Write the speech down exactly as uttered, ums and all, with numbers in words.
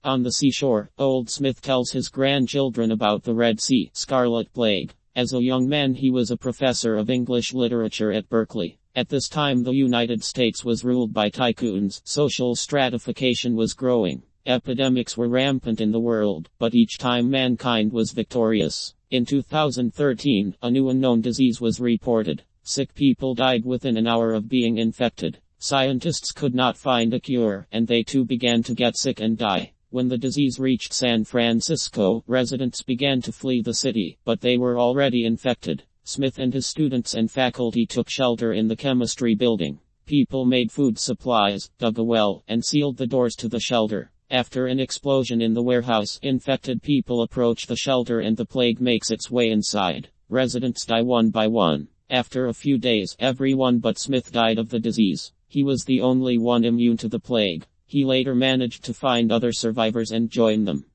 On the seashore, Old Smith tells his grandchildren about the Red Sea Scarlet Plague. As a young man he was a professor of English literature at Berkeley. At this time the United States was ruled by tycoons. Social stratification was growing. Epidemics were rampant in the world, but each time mankind was victorious. In two thousand thirteen, a new unknown disease was reported. Sick people died within an hour of being infected. Scientists could not find a cure, and they too began to get sick and die. When the disease reached San Francisco, residents began to flee the city, but they were already infected. Smith and his students and faculty took shelter in the chemistry building. People made food supplies, dug a well, and sealed the doors to the shelter. After an explosion in the warehouse, infected people approach the shelter and the plague makes its way inside. Residents die one by one. After a few days, everyone but Smith died of the disease. He was the only one immune to the plague. He later managed to find other survivors and join them.